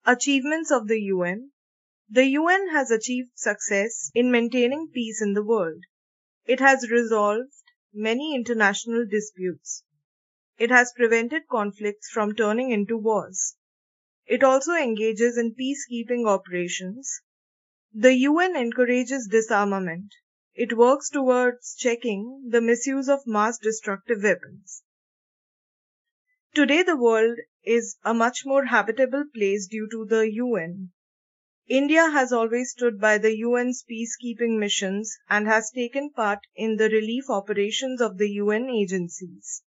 Achievements of the UN. The UN has achieved success in maintaining peace in the world. It has resolved many international disputes. It has prevented conflicts from turning into wars. It also engages in peacekeeping operations. The UN encourages disarmament. It works towards checking the misuse of mass destructive weapons. Today, the world is a much more habitable place due to the UN. India has always stood by the UN's peacekeeping missions and has taken part in the relief operations of the UN agencies.